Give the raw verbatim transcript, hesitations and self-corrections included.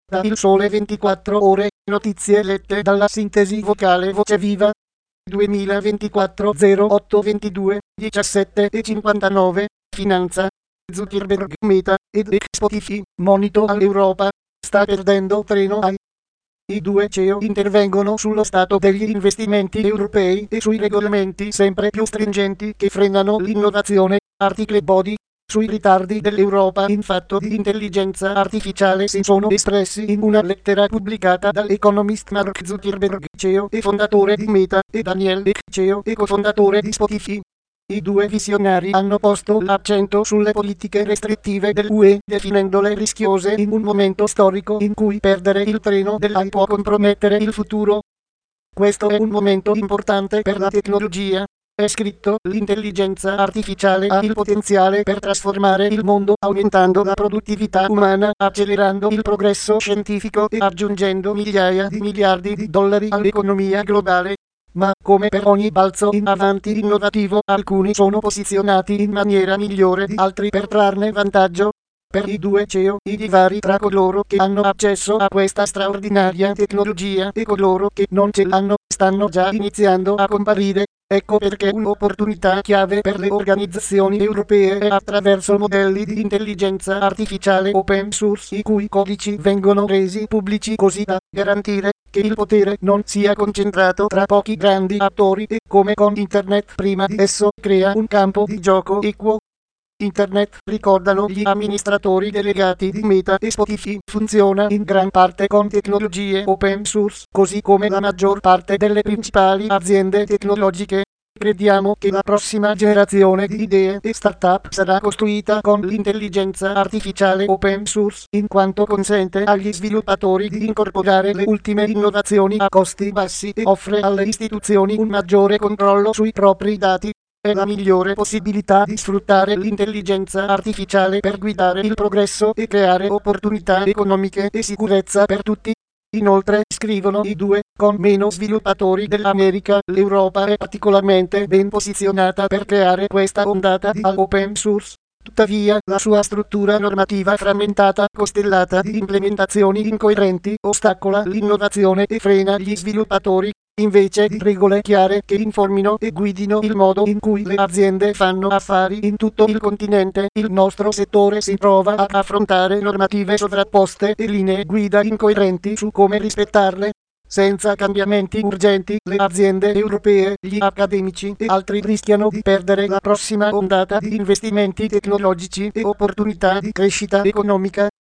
Da Il Sole ventiquattro Ore, notizie lette dalla sintesi vocale Voce Viva. duemilaventiquattro zero otto ventidue diciassette e cinquantanove. Finanza. Zuckerberg, Meta ed Spotify, monito all'Europa. Sta perdendo treno ai. I due C E O intervengono sullo stato degli investimenti europei e sui regolamenti sempre più stringenti che frenano l'innovazione. Article Body. Sui ritardi dell'Europa in fatto di intelligenza artificiale si sono espressi in una lettera pubblicata dall'Economist Mark Zuckerberg, C E O e fondatore di Meta, e Daniel Ek, C E O e cofondatore di Spotify. I due visionari hanno posto l'accento sulle politiche restrittive dell'U E, definendole rischiose in un momento storico in cui perdere il treno dell'A I può compromettere il futuro. Questo è un momento importante per la tecnologia. È scritto: l'intelligenza artificiale ha il potenziale per trasformare il mondo, aumentando la produttività umana, accelerando il progresso scientifico e aggiungendo migliaia di miliardi di dollari all'economia globale. Ma, come per ogni balzo in avanti innovativo, alcuni sono posizionati in maniera migliore di altri per trarne vantaggio. Per i due C E O, i divari tra coloro che hanno accesso a questa straordinaria tecnologia e coloro che non ce l'hanno stanno già iniziando a comparire. Ecco perché un'opportunità chiave per le organizzazioni europee è attraverso modelli di intelligenza artificiale open source i cui codici vengono resi pubblici, così da garantire che il potere non sia concentrato tra pochi grandi attori e, come con Internet prima di esso, crea un campo di gioco equo. Internet, ricordano gli amministratori delegati di Meta e Spotify, funziona in gran parte con tecnologie open source, così come la maggior parte delle principali aziende tecnologiche. Crediamo che la prossima generazione di idee e startup sarà costruita con l'intelligenza artificiale open source, in quanto consente agli sviluppatori di incorporare le ultime innovazioni a costi bassi e offre alle istituzioni un maggiore controllo sui propri dati. È la migliore possibilità di sfruttare l'intelligenza artificiale per guidare il progresso e creare opportunità economiche e sicurezza per tutti. Inoltre, scrivono i due, con meno sviluppatori dell'America, l'Europa è particolarmente ben posizionata per creare questa ondata di open source. Tuttavia, la sua struttura normativa frammentata, costellata di implementazioni incoerenti, ostacola l'innovazione e frena gli sviluppatori. Invece di regole chiare che informino e guidino il modo in cui le aziende fanno affari in tutto il continente, il nostro settore si trova ad affrontare normative sovrapposte e linee guida incoerenti su come rispettarle. Senza cambiamenti urgenti, le aziende europee, gli accademici e altri rischiano di perdere la prossima ondata di investimenti tecnologici e opportunità di crescita economica.